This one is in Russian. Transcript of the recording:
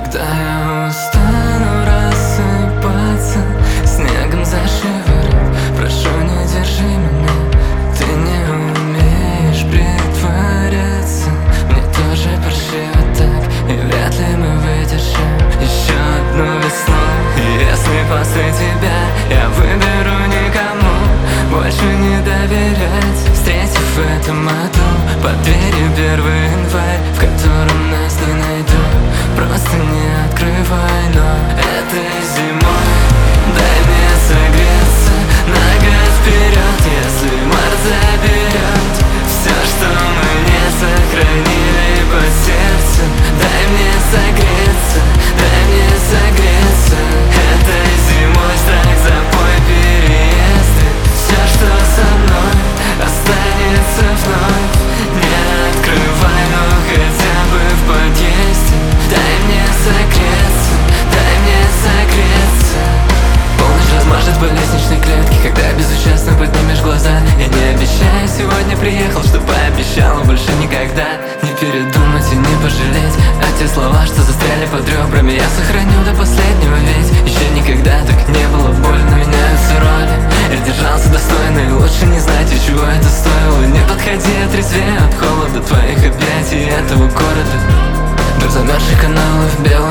Когда я устану рассыпаться снегом за шиворот, прошу, не держи меня. Ты не умеешь притворяться, мне тоже паршиво так, и вряд ли мы выдержим еще одну весну. Если после тебя я выберу никому больше не доверять, встретив в этом аду под дверью 1 январь, в котором нас не найду, просто не открывай. Но этой зимой дай мне согреться на год вперед. Если март заберет все, что мы не сохранили под сердцем, дай мне согреться, дай мне согреться. Этой зимой страх, запой, переезды, все, что со мной останется вновь. Не открывай, но хотя бы в подъезде дай мне согреться, дай мне согреться. Полночь размажет по лестничной клетке, когда безучастно поднимешь глаза. Я не обещаю, сегодня приехал, что пообещал, больше никогда не передумать и не пожалеть. А те слова, что застряли под ребрами, я сохраню до последнего, ведь еще никогда так не было больно. Меняются роли, я держался достойно, и лучше не знать, и чего это стоило. Не подходи, отрезвее от холода твоих объятий этого города. Вдоль замерзших каналов белых